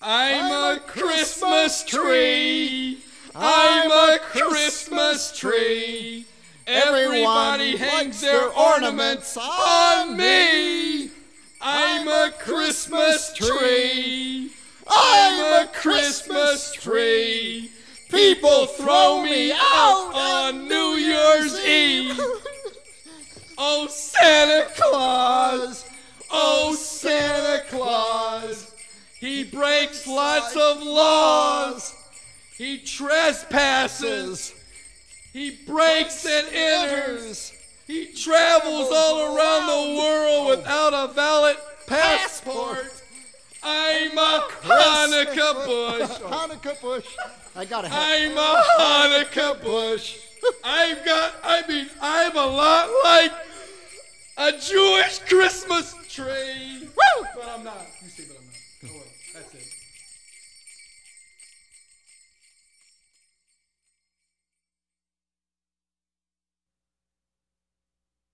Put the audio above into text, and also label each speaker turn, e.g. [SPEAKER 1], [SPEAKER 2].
[SPEAKER 1] I'm a Christmas tree. I'm a Christmas tree. Everybody hangs their ornaments on me. I'm a Christmas tree. I'm a Christmas tree. People throw me out on New Year's Eve. Oh, Santa Claus. Oh, Santa Claus. He breaks lots of laws. He trespasses. He breaks and enters. He travels all around the world without a valid passport. I'm a Hanukkah bush.
[SPEAKER 2] Hanukkah bush. I got it.
[SPEAKER 1] I'm a Hanukkah bush. I'm a lot like a Jewish Christmas tree.
[SPEAKER 2] Woo!
[SPEAKER 1] But I'm not. You see, but I'm not. Oh, well, that's it.